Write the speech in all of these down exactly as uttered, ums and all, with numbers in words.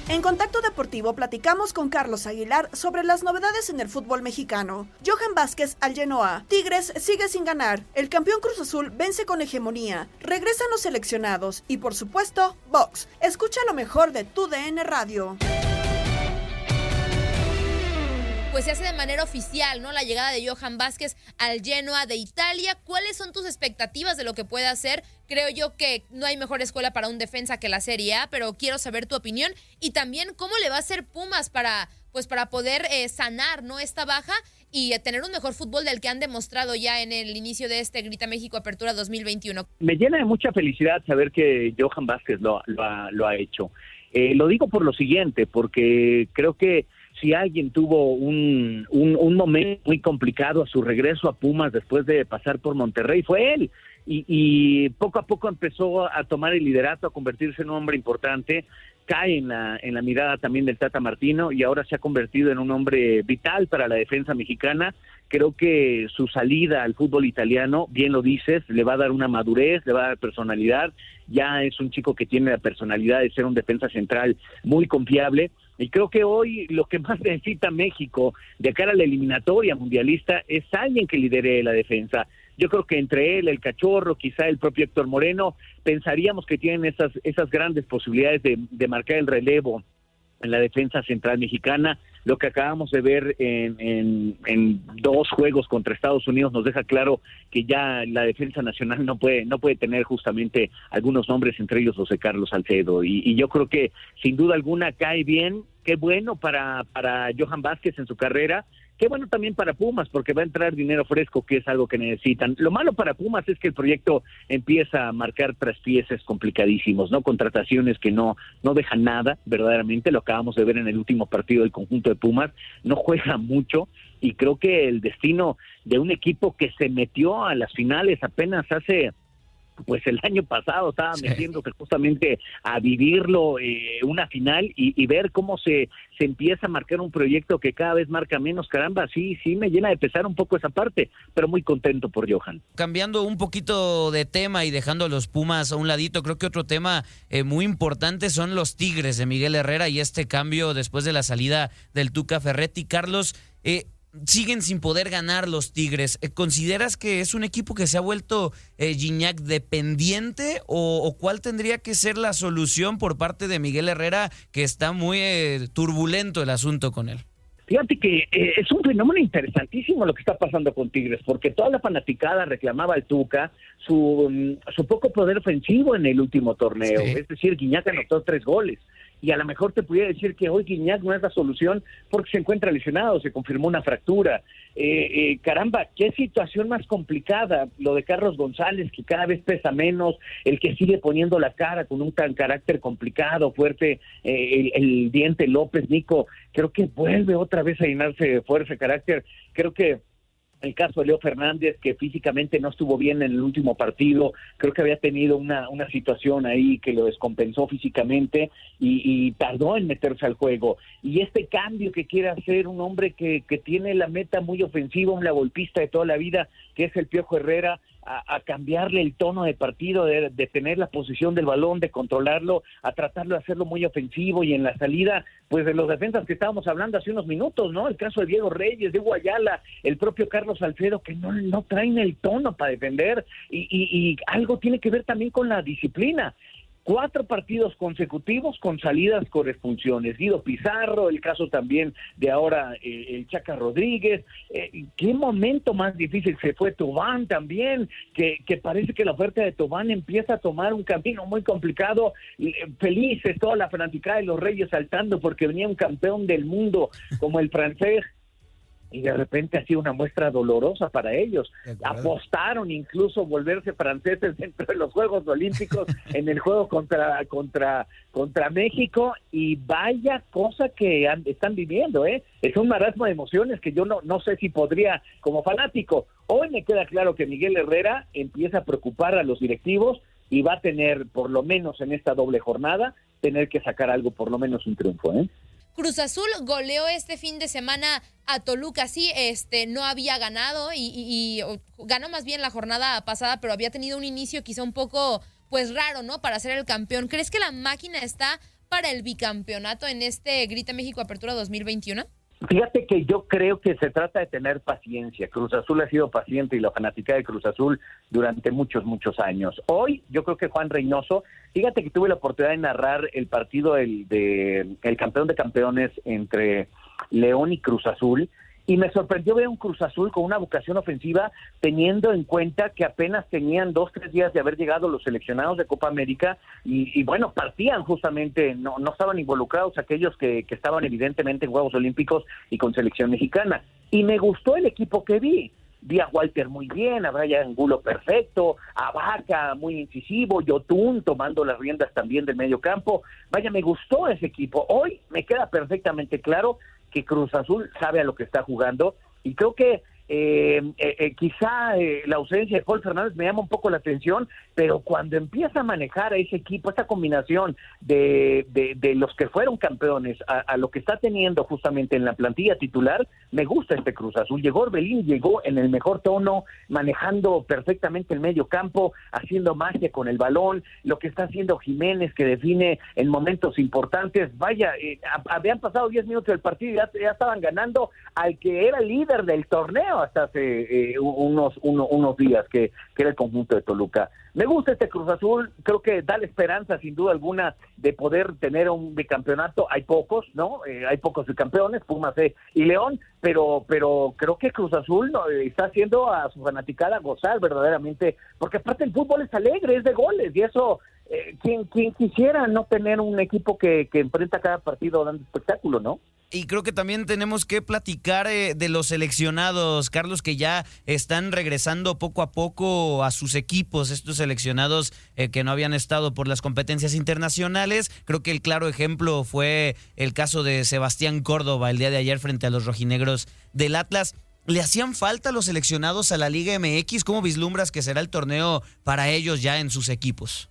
En Contacto Deportivo platicamos con Carlos Aguilar sobre las novedades en el fútbol mexicano. Johan Vázquez al Genoa. Tigres sigue sin ganar. El campeón Cruz Azul vence con hegemonía. Regresan los seleccionados. Y por supuesto, Vox. Escucha lo mejor de tu D N Radio. Pues se hace de manera oficial, ¿no? La llegada de Johan Vázquez al Genoa de Italia. ¿Cuáles son tus expectativas de lo que puede hacer? Creo yo que no hay mejor escuela para un defensa que la Serie A, pero quiero saber tu opinión. Y también, ¿cómo le va a hacer Pumas para, pues, para poder eh, sanar, ¿no? esta baja y eh, tener un mejor fútbol del que han demostrado ya en el inicio de este Grita México Apertura dos mil veintiuno? Me llena de mucha felicidad saber que Johan Vázquez lo, lo, ha, lo ha hecho. Eh, lo digo por lo siguiente, porque creo que si alguien tuvo un, un, un momento muy complicado a su regreso a Pumas después de pasar por Monterrey, fue él. Y, y poco a poco empezó a tomar el liderato, a convertirse en un hombre importante, cae en la, en la mirada también del Tata Martino y ahora se ha convertido en un hombre vital para la defensa mexicana. Creo que su salida al fútbol italiano, bien lo dices, le va a dar una madurez, le va a dar personalidad. Ya es un chico que tiene la personalidad de ser un defensa central muy confiable. Y creo que hoy lo que más necesita México de cara a la eliminatoria mundialista es alguien que lidere la defensa. Yo creo que entre él, el Cachorro, quizá el propio Héctor Moreno, pensaríamos que tienen esas, esas grandes posibilidades de, de marcar el relevo en la defensa central mexicana. Lo que acabamos de ver en, en, en dos juegos contra Estados Unidos nos deja claro que ya la defensa nacional no puede no puede tener justamente algunos nombres, entre ellos los de Carlos Salcedo, y, y yo creo que sin duda alguna cae bien. Qué bueno para, para Johan Vázquez en su carrera. Qué bueno también para Pumas, porque va a entrar dinero fresco, que es algo que necesitan. Lo malo para Pumas es que el proyecto empieza a marcar traspieces complicadísimos, ¿no? Contrataciones que no, no dejan nada, verdaderamente. Lo acabamos de ver en el último partido del conjunto de Pumas. No juega mucho y creo que el destino de un equipo que se metió a las finales apenas hace... pues el año pasado estaba sí. metiéndose justamente a vivirlo, eh, una final y, y ver cómo se, se empieza a marcar un proyecto que cada vez marca menos. Caramba, sí, sí me llena de pesar un poco esa parte, pero muy contento por Johan. Cambiando un poquito de tema y dejando a los Pumas a un ladito, creo que otro tema eh, muy importante son los Tigres de Miguel Herrera y este cambio después de la salida del Tuca Ferretti. Carlos, eh, siguen sin poder ganar los Tigres. ¿Consideras que es un equipo que se ha vuelto eh, Gignac dependiente o, o cuál tendría que ser la solución por parte de Miguel Herrera, que está muy eh, turbulento el asunto con él? Fíjate que eh, es un fenómeno interesantísimo lo que está pasando con Tigres, porque toda la fanaticada reclamaba al Tuca su, su poco poder ofensivo en el último torneo. Sí. Es decir, Gignac anotó tres goles. Y a lo mejor te pudiera decir que hoy Gignac no es la solución porque se encuentra lesionado, se confirmó una fractura. Eh, eh, caramba, qué situación más complicada, lo de Carlos González, que cada vez pesa menos, el que sigue poniendo la cara con un tan carácter complicado, fuerte, eh, el, el Diente López, Nico, creo que vuelve otra vez a llenarse de fuerza, carácter. Creo que el caso de Leo Fernández, que físicamente no estuvo bien en el último partido, creo que había tenido una, una situación ahí que lo descompensó físicamente y, y tardó en meterse al juego. Y este cambio que quiere hacer un hombre que, que tiene la meta muy ofensiva, un golpista de toda la vida, que es el Piojo Herrera, a, a cambiarle el tono de partido, de, de tener la posición del balón, de controlarlo, a tratarlo de hacerlo muy ofensivo y en la salida, pues de los defensas que estábamos hablando hace unos minutos, ¿no? El caso de Diego Reyes, de Ayala, el propio Carlos Salcedo, que no, no traen el tono para defender y, y, y algo tiene que ver también con la disciplina. Cuatro partidos consecutivos con salidas con expulsiones. Guido Pizarro, el caso también de ahora eh, el Chaca Rodríguez. Eh, ¿Qué momento más difícil? Se fue Tobán también, que, que parece que la oferta de Tobán empieza a tomar un camino muy complicado. Eh, felices toda la fanaticada de los Reyes saltando porque venía un campeón del mundo como el francés. Y de repente ha sido una muestra dolorosa para ellos. Apostaron incluso volverse franceses dentro de los Juegos Olímpicos en el juego contra contra contra México, y vaya cosa que han, están viviendo, ¿eh? Es un marasmo de emociones que yo no, no sé si podría, como fanático. Hoy me queda claro que Miguel Herrera empieza a preocupar a los directivos y va a tener, por lo menos en esta doble jornada, tener que sacar algo, por lo menos un triunfo, ¿eh? Cruz Azul goleó este fin de semana a Toluca, sí, este, no había ganado y, y, y ganó más bien la jornada pasada, pero había tenido un inicio quizá un poco, pues raro, ¿no? Para ser el campeón. ¿Crees que la máquina está para el bicampeonato en este Grita México Apertura dos mil veintiuno? Fíjate que yo creo que se trata de tener paciencia. Cruz Azul ha sido paciente y la fanática de Cruz Azul durante muchos, muchos años. Hoy yo creo que Juan Reynoso, fíjate que tuve la oportunidad de narrar el partido el de el campeón de campeones entre León y Cruz Azul, y me sorprendió ver un Cruz Azul con una vocación ofensiva, teniendo en cuenta que apenas tenían dos, tres días de haber llegado los seleccionados de Copa América, y, y bueno, partían justamente, no, no estaban involucrados aquellos que, que estaban evidentemente en Juegos Olímpicos y con selección mexicana. Y me gustó el equipo que vi. Vi a Walter muy bien, a Brian Angulo perfecto, a Vaca muy incisivo, Yotun tomando las riendas también del medio campo. Vaya, me gustó ese equipo. Hoy me queda perfectamente claro que Cruz Azul sabe a lo que está jugando, y creo que eh, eh, eh, quizá eh, la ausencia de Paul Fernández me llama un poco la atención, pero cuando empieza a manejar a ese equipo, esta combinación de, de, de los que fueron campeones a, a lo que está teniendo justamente en la plantilla titular, me gusta este Cruz Azul. Llegó Orbelín, llegó en el mejor tono, manejando perfectamente el medio campo, haciendo magia con el balón, lo que está haciendo Jiménez, que define en momentos importantes. Vaya, eh, habían pasado diez minutos del partido y ya, ya estaban ganando al que era líder del torneo hasta hace eh, unos, uno, unos días, que, que era el conjunto de Toluca. Me gusta este Cruz Azul, creo que da la esperanza sin duda alguna de poder tener un bicampeonato. Hay pocos, ¿no? Eh, hay pocos bicampeones, Pumas eh, y León, pero pero creo que Cruz Azul no, eh, está haciendo a su fanaticada gozar verdaderamente, porque aparte el fútbol es alegre, es de goles, y eso, eh, quien, quien quisiera no tener un equipo que, que enfrenta cada partido dando espectáculo, ¿no? Y creo que también tenemos que platicar eh, de los seleccionados, Carlos, que ya están regresando poco a poco a sus equipos, estos seleccionados eh, que no habían estado por las competencias internacionales. Creo que el claro ejemplo fue el caso de Sebastián Córdoba el día de ayer frente a los rojinegros del Atlas. ¿Le hacían falta los seleccionados a la Liga M X? ¿Cómo vislumbras que será el torneo para ellos ya en sus equipos?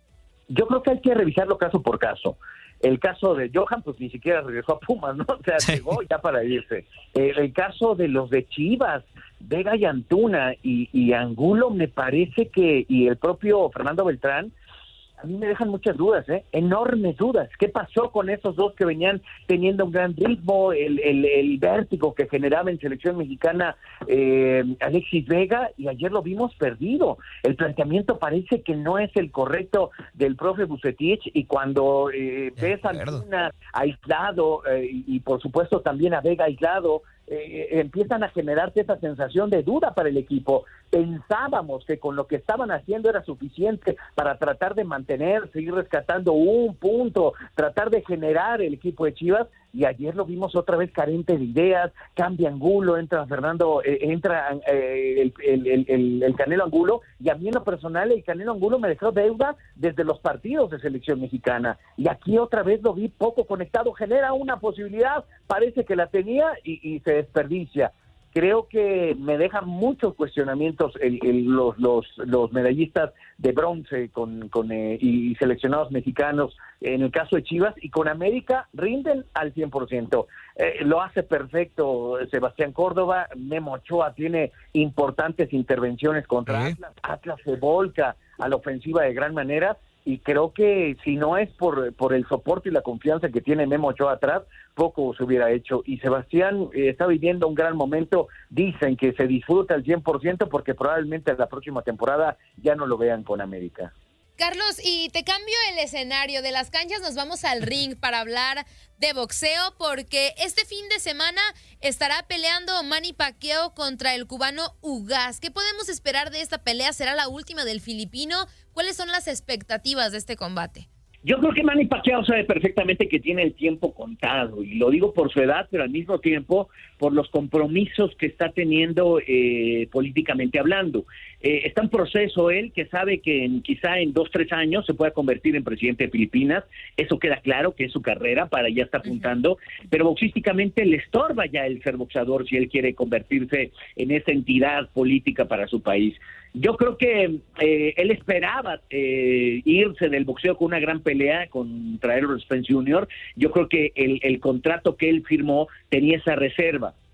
Yo creo que hay que revisarlo caso por caso. El caso de Johan, pues ni siquiera regresó a Pumas, ¿no? O sea, sí, llegó ya para irse. Eh, el caso de los de Chivas, Vega y Antuna y, y Angulo, me parece que, y el propio Fernando Beltrán, a mí me dejan muchas dudas, ¿eh? Enormes dudas. ¿Qué pasó con esos dos que venían teniendo un gran ritmo, el, el, el vértigo que generaba en selección mexicana eh, Alexis Vega, y ayer lo vimos perdido? El planteamiento parece que no es el correcto del profe Bucetich, y cuando eh, ves a Antuna aislado eh, y, y por supuesto también a Vega aislado, Eh, empiezan a generarse esa sensación de duda para el equipo. Pensábamos que con lo que estaban haciendo era suficiente para tratar de mantener, seguir rescatando un punto, tratar de generar el equipo de Chivas, y ayer lo vimos otra vez carente de ideas. Cambia Angulo, entra Fernando, eh, entra eh, el, el, el, el, el Canelo Angulo, y a mí en lo personal el Canelo Angulo me dejó deuda desde los partidos de selección mexicana, y aquí otra vez lo vi poco conectado. Genera una posibilidad, parece que la tenía y, y se desperdicia. Creo que me dejan muchos cuestionamientos el, el, los, los, los medallistas de bronce con, con eh, y seleccionados mexicanos en el caso de Chivas, y con América rinden al cien por ciento. Eh, lo hace perfecto Sebastián Córdoba. Memo Ochoa tiene importantes intervenciones contra ¿Eh? Atlas. Atlas se volca a la ofensiva de gran manera, y creo que si no es por, por el soporte y la confianza que tiene Memo Ochoa atrás, poco se hubiera hecho. Y Sebastián eh, está viviendo un gran momento. Dicen que se disfruta al cien por ciento porque probablemente la próxima temporada ya no lo vean con América. Carlos, y te cambio el escenario. De las canchas nos vamos al ring para hablar de boxeo, porque este fin de semana estará peleando Manny Pacquiao contra el cubano Ugas. ¿Qué podemos esperar de esta pelea? ¿Será la última del filipino? ¿Cuáles son las expectativas de este combate? Yo creo que Manny Pacquiao sabe perfectamente que tiene el tiempo contado, y lo digo por su edad, pero al mismo tiempo por los compromisos que está teniendo eh, políticamente hablando. Eh, está en proceso él, que sabe que en, quizá en dos, tres años se pueda convertir en presidente de Filipinas. Eso queda claro que es su carrera, para allá está apuntando, uh-huh. Pero boxísticamente le estorba ya el ser boxeador si él quiere convertirse en esa entidad política para su país. Yo creo que eh, él esperaba eh, irse del boxeo con una gran pelea contra Errol Spence junior Yo creo que el, el contrato que él firmó tenía esa reserva.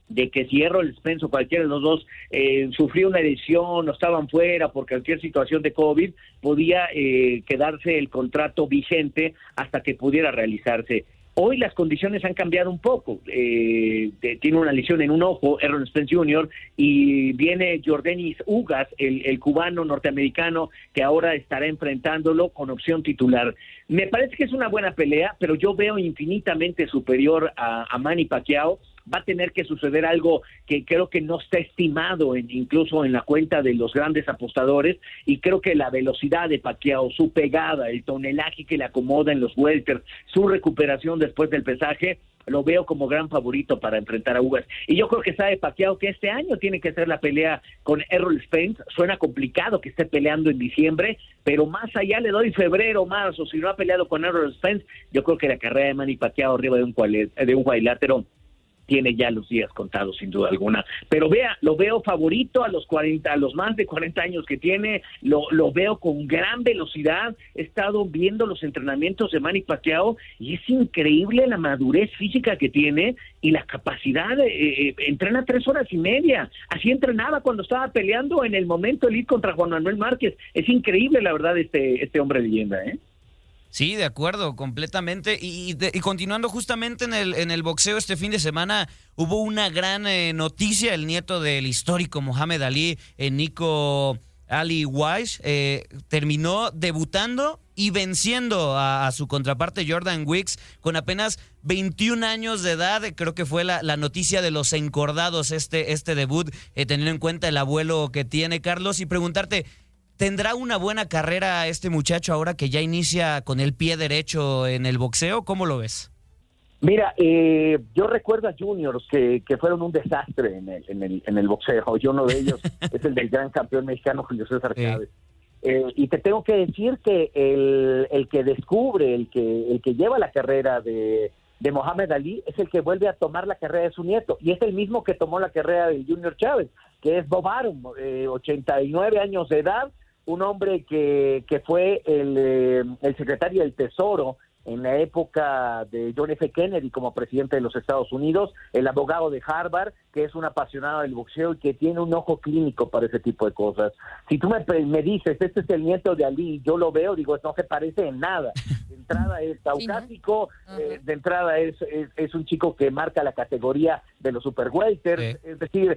de que si Errol Spence o cualquiera de los dos eh, sufrió una lesión o estaban fuera por cualquier situación de COVID, podía eh, quedarse el contrato vigente hasta que pudiera realizarse. Hoy las condiciones han cambiado un poco. Eh, de, tiene una lesión en un ojo, Errol Spence junior, y viene Yordenis Ugas, el, el cubano norteamericano, que ahora estará enfrentándolo con opción titular. Me parece que es una buena pelea, pero yo veo infinitamente superior a, a Manny Pacquiao. Va a tener que suceder algo que creo que no está estimado en, incluso en la cuenta de los grandes apostadores, y creo que la velocidad de Pacquiao, su pegada, el tonelaje que le acomoda en los welters, su recuperación después del pesaje, lo veo como gran favorito para enfrentar a Ugas. Y yo creo que sabe Pacquiao que este año tiene que ser la pelea con Errol Spence. Suena complicado que esté peleando en diciembre, pero más allá le doy febrero, marzo. Si no ha peleado con Errol Spence, yo creo que la carrera de Manny Pacquiao arriba de un, de un cuadrilátero tiene ya los días contados, sin duda alguna. Pero vea, lo veo favorito a los cuarenta, a los más de cuarenta años que tiene, lo, lo veo con gran velocidad. He estado viendo los entrenamientos de Manny Pacquiao y es increíble la madurez física que tiene y la capacidad, de, eh, entrena tres horas y media. Así entrenaba cuando estaba peleando en el momento elite contra Juan Manuel Márquez. Es increíble, la verdad, este, este hombre leyenda, ¿eh? Sí, de acuerdo, completamente. Y, de, y continuando justamente en el, en el boxeo, este fin de semana hubo una gran eh, noticia. El nieto del histórico Mohamed Ali, eh, Nico Ali Wise, eh, terminó debutando y venciendo a, a su contraparte Jordan Wicks con apenas veintiún años de edad. Creo que fue la, la noticia de los encordados este, este debut, eh, teniendo en cuenta el abuelo que tiene, Carlos, y preguntarte, ¿tendrá una buena carrera este muchacho ahora que ya inicia con el pie derecho en el boxeo? ¿Cómo lo ves? Mira, eh, yo recuerdo a juniors que, que fueron un desastre en el, en el, en el boxeo, y uno de ellos es el del gran campeón mexicano Julio César Chávez. Sí. Eh, y te tengo que decir que el, el que descubre, el que, el que lleva la carrera de, de Mohamed Ali es el que vuelve a tomar la carrera de su nieto, y es el mismo que tomó la carrera de Junior Chávez, que es Bob Arum, eh, ochenta y nueve años de edad, un hombre que, que fue el, eh, el secretario del Tesoro en la época de John F. Kennedy como presidente de los Estados Unidos, el abogado de Harvard, que es un apasionado del boxeo y que tiene un ojo clínico para ese tipo de cosas. Si tú me, me dices, este es el nieto de Ali, yo lo veo, digo, no se parece en nada. De entrada es caucásico, sí, ¿no? eh, de entrada es, es, es un chico que marca la categoría de los super welters, sí. Es decir,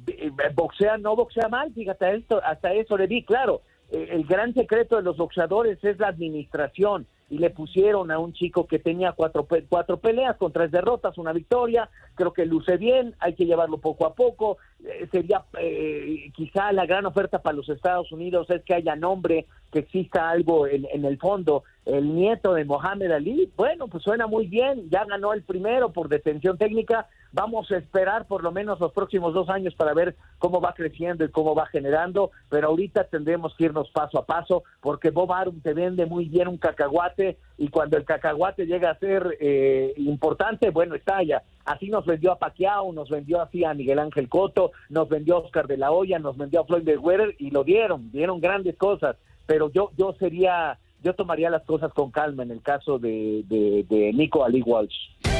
boxea, no boxea mal, fíjate, esto, hasta eso le vi, claro, eh, el gran secreto de los boxeadores es la administración, y le pusieron a un chico que tenía cuatro, cuatro peleas con tres derrotas, una victoria, creo que luce bien, hay que llevarlo poco a poco, eh, sería eh, quizá la gran oferta para los Estados Unidos es que haya nombre, que exista algo en, en el fondo. El nieto de Mohamed Ali, bueno, pues suena muy bien, ya ganó el primero por detención técnica, vamos a esperar por lo menos los próximos dos años para ver cómo va creciendo y cómo va generando, pero ahorita tendremos que irnos paso a paso, porque Bob Arum te vende muy bien un cacahuate, y cuando el cacahuate llega a ser eh, importante, bueno, estalla. Así nos vendió a Pacquiao, nos vendió así a Miguel Ángel Cotto, nos vendió a Oscar de la Hoya, nos vendió a Floyd Mayweather, y lo dieron, dieron grandes cosas, pero yo yo sería, yo tomaría las cosas con calma en el caso de, de, de Nico Ali Walsh.